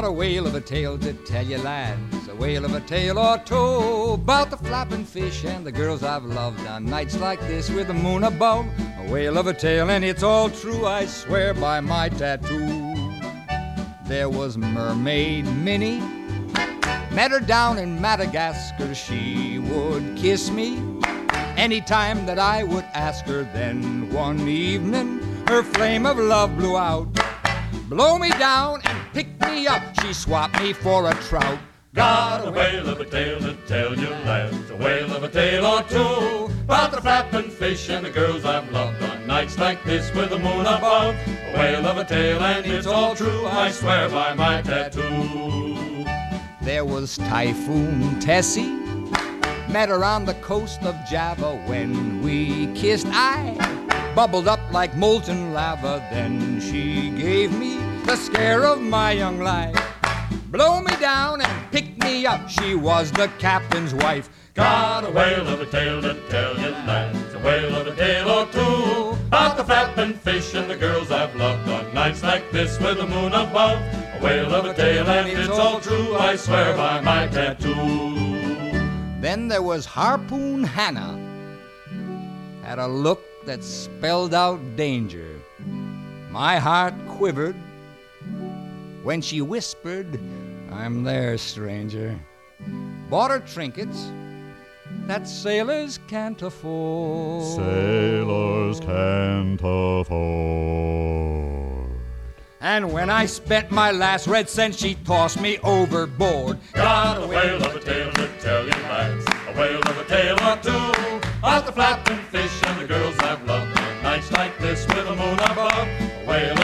got a whale of a tale to tell you, lads, a whale of a tale or two, about the flapping fish and the girls I've loved on nights like this with the moon above. A whale of a tale, and it's all true, I swear by my tattoo. There was Mermaid Minnie, met her down in Madagascar. She would kiss me anytime that I would ask her. Then one evening her flame of love blew out. Blow me down and pick me up, she swapped me for a trout. Got a whale of a tale to tell you, lads, a whale of a tale or two, about the flapping fish and the girls I've loved on nights like this with the moon above. A whale of a tale, and it's all true, I swear by my tattoo. There was Typhoon Tessie, met her on the coast of Java. When we kissed, I bubbled up like molten lava. Then she gave me the scare of my young life. Blow me down and pick me up, she was the captain's wife. Got a whale of a tale to tell you, lads, a whale of a tale or two, about the flapping fish and the girls I've loved on nights like this with the moon above. A whale of a tale, and it's all true, I swear by my tattoo. Then there was Harpoon Hannah, had a look that spelled out danger. My heart quivered when she whispered, "I'm there, stranger." Bought her trinkets that sailors can't afford. Sailors can't afford. And when I spent my last red cent, she tossed me overboard. Got a whale of a tale to tell you, lads, a whale of a tale or two, about the flapping fish and the girls I've loved on nights like this with the moon above. A whale